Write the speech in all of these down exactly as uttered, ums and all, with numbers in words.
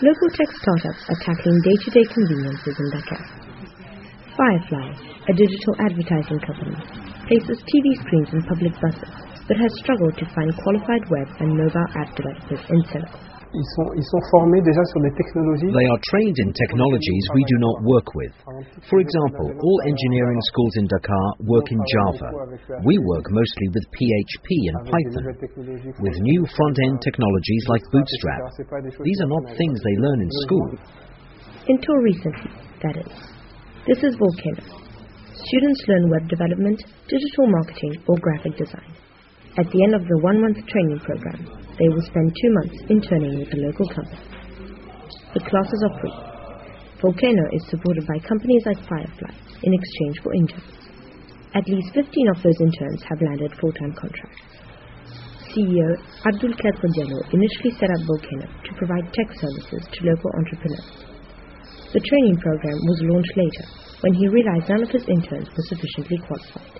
Local tech startups are tackling day-to-day conveniences in Dakar. Firefly, a digital advertising company, places T V screens in public buses, but has struggled to find qualified web and mobile app developers in Senegal. Ils sont, ils sont formés déjà sur des technologies. They are trained in technologies we do not work with. For example, all engineering schools in Dakar work in Java. We work mostly with P H P and Python, with new front-end technologies like Bootstrap. These are not things they learn in school. Until recently, that is. This is Volcano. Students learn web development, digital marketing, or graphic design. At the end of the one-month training program, they will spend two months interning with a local company. The classes are free. Volcano is supported by companies like Firefly in exchange for interns. At least fifteen of those interns have landed full-time contracts. C E O Abdul Kader Diallo initially set up Volcano to provide tech services to local entrepreneurs. The training program was launched later when he realized none of his interns were sufficiently qualified.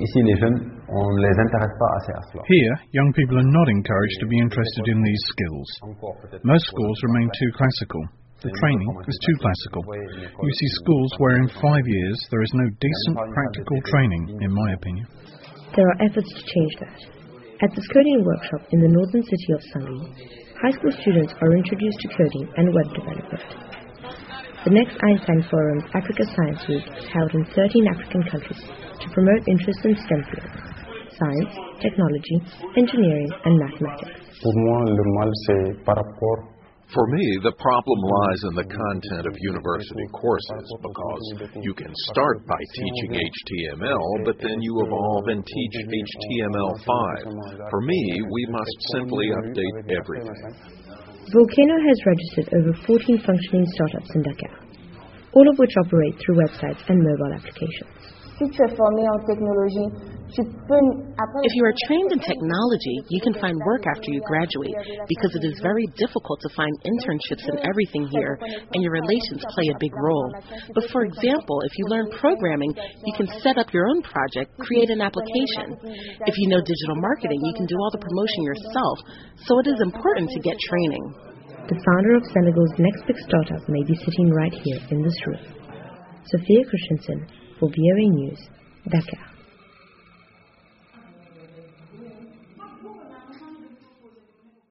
Here, young people are not encouraged to be interested in these skills. Most schools remain too classical. The training is too classical. You see schools where in five years there is no decent practical training, in my opinion. There are efforts to change that. At this coding workshop in the northern city of Sangli, high school students are introduced to coding and web development. The next Einstein Forum's Africa Science Week is held in thirteen African countries to promote interest in STEM fields: science, technology, engineering, and mathematics. For me, the problem lies in the content of university courses, because you can start by teaching H T M L, but then you evolve and teach H T M L five. For me, we must simply update everything. Volcano has registered over fourteen functioning startups in Dakar, all of which operate through websites and mobile applications. If you are trained in technology, you can find work after you graduate, because it is very difficult to find internships and everything here, and your relations play a big role. But for example, if you learn programming, you can set up your own project, create an application. If you know digital marketing, you can do all the promotion yourself, so it is important to get training. The founder of Senegal's next big startup may be sitting right here in this room. Sophia Christensen for V O A News, Dakar.